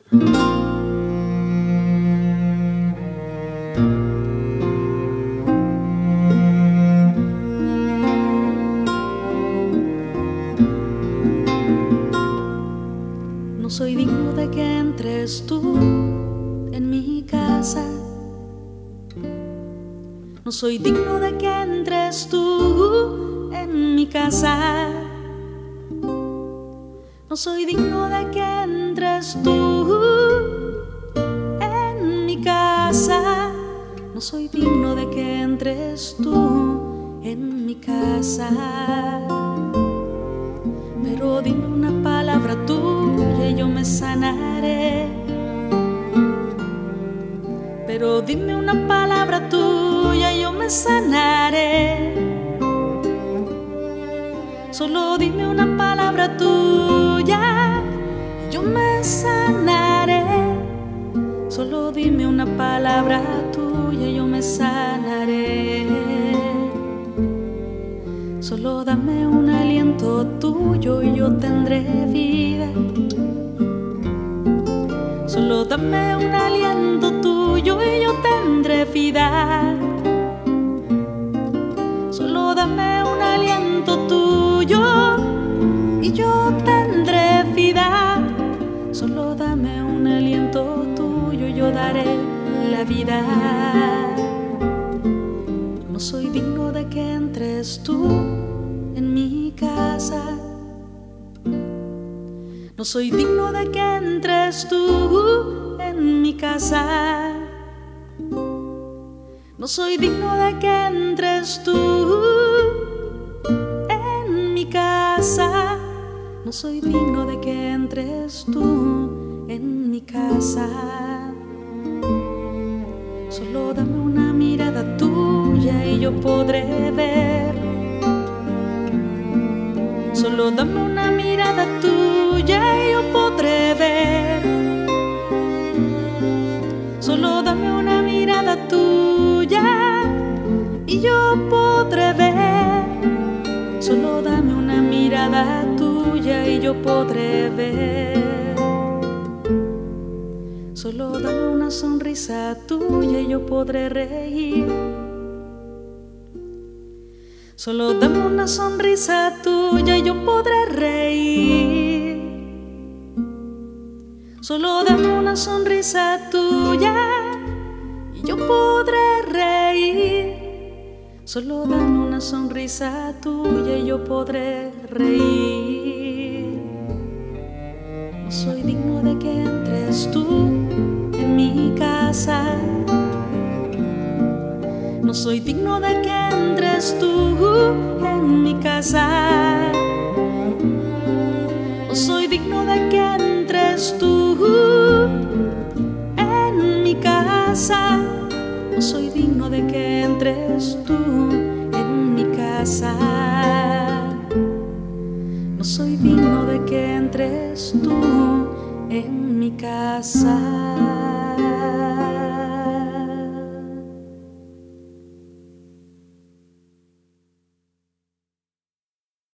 No soy digno de que entres tú en mi casa. No soy digno de que entres tú en mi casa. No soy digno de que entres tú en mi casa. No soy digno de que entres tú en mi casa. Pero dime una palabra tuya y yo me sanaré. Pero dime una palabra tuya y yo me sanaré. Solo dime una palabra tuya y yo me sanaré. Solo dime una palabra tuya y yo me sanaré. Solo dame un aliento tuyo y yo tendré vida. Solo dame un aliento tuyo y yo tendré vida. Solo dame un aliento tuyo y yo tendré vida. Solo dame un aliento tuyo y yo daré la vida. No soy digno de que entres tú en mi casa. No soy digno de que entres tú en mi casa. No soy digno de que entres tú en mi casa. No soy digno de que entres tú en mi casa. Solo dame una mirada tuya y yo podré ver. Solo dame una mirada tuya y yo podré ver. Solo dame una mirada tuya y yo podré ver. Solo dame una mirada tuya y yo podré ver. Solo dame una sonrisa tuya y yo podré reír. Solo dame una sonrisa tuya y yo podré reír. Solo dame una sonrisa tuya y yo podré reír. Solo dame una sonrisa tuya y yo podré reír. No soy digno de que entres tú en mi casa. No soy digno de que entres tú en mi casa. No soy digno de que entres tú en mi casa. No soy digno de que entres tú en mi casa. No soy digno de que entres tú en mi casa.